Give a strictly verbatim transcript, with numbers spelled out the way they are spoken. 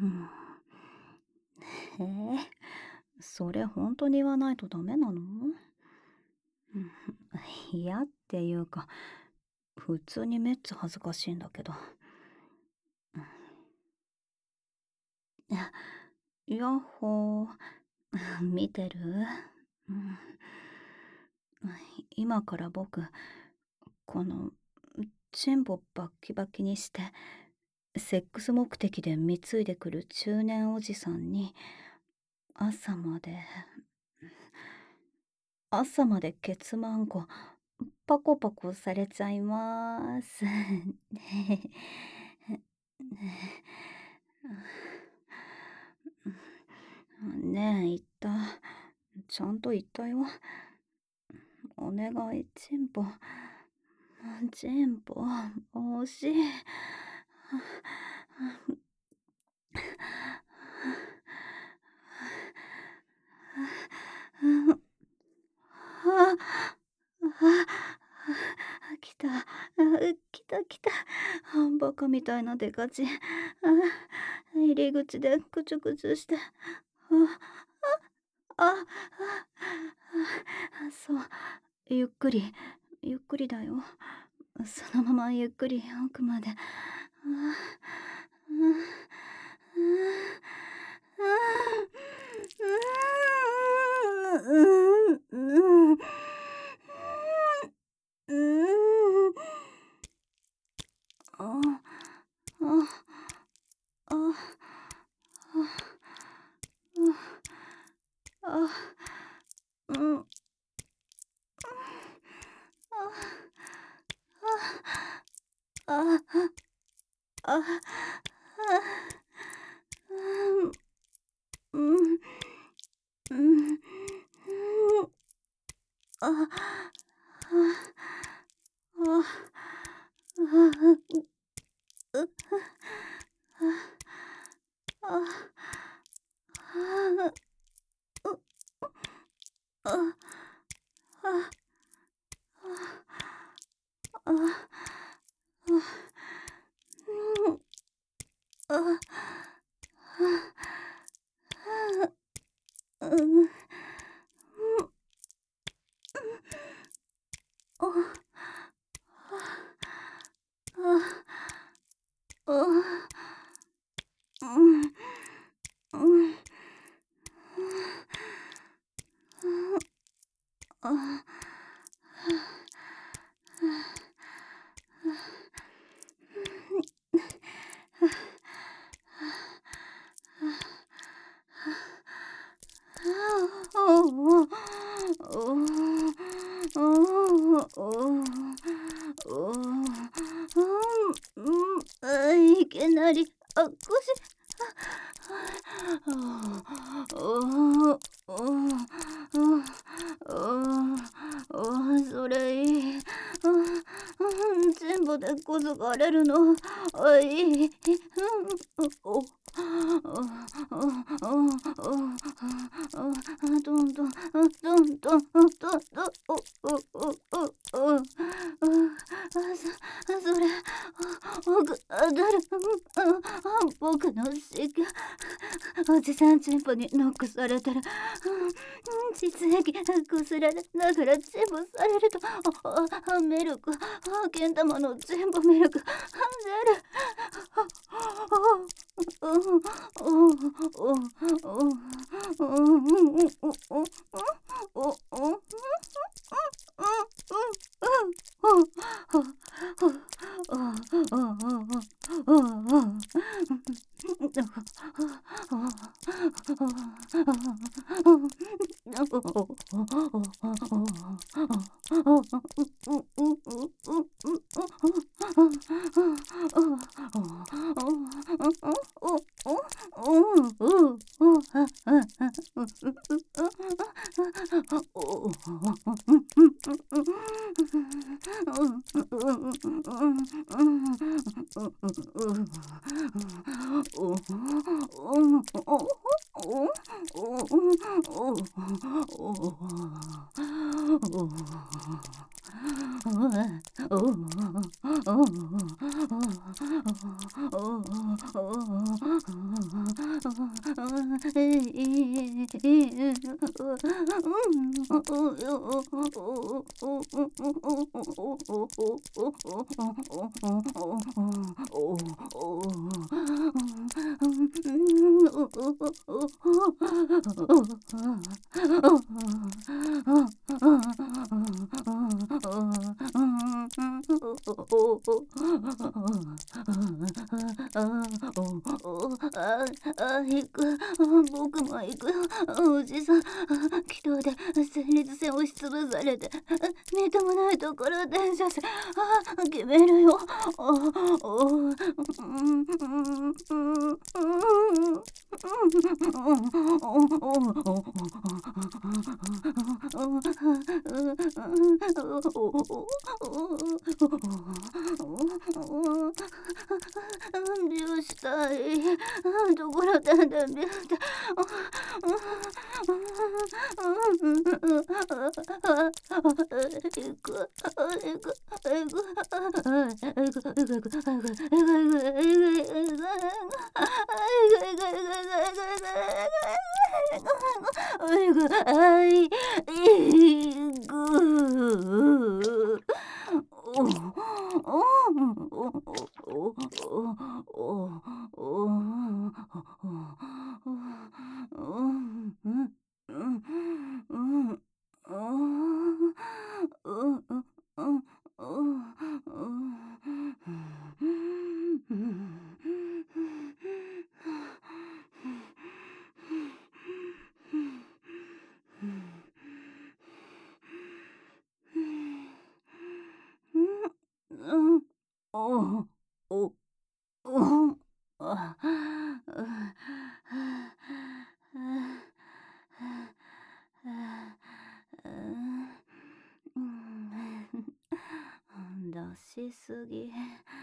ん。へえ、それ本当に言わないとダメなの？うん、嫌っていうか、普通にめっちゃ恥ずかしいんだけど。うん。あ、ヤッホー。見てる？うん。今から僕、この、チンポバッキバキにして、セックス目的で貢いでくる中年おじさんに、朝まで、朝までケツマンコ、パコパコされちゃいます。ねえ、言った。ちゃんと言ったよ。お願い、チンポ。チンポ、惜しい。あ、あ、来た。あ、来た来た。バカみたいなデカチン。あ、入り口でクチュクチュして。あ、あ、あ、あ、そう。ゆっくり、ゆっくりだよ。そのままゆっくり奥まで。あ、うんうんうんうんああああうんああうんうんああいきなり、あ、腰、それいい。全部でこづかれるの。あ、いい。お、どんどん、どんどん、どんどん、お、お、お、お、お、そ、それ、僕、あ、誰、僕のしが、おじさんチンポにノックされてる。実液こすられながらチンポされると、あ、ミルク、けん玉のチンポミルク、出る。 あ、行く。僕も行くよ。おじさん、気道で前立腺押しつぶされて、みっともないところ電車線、あ、決めるよ。おおうんうん病したい。ところてんで病して。行く。行く。出しすぎ。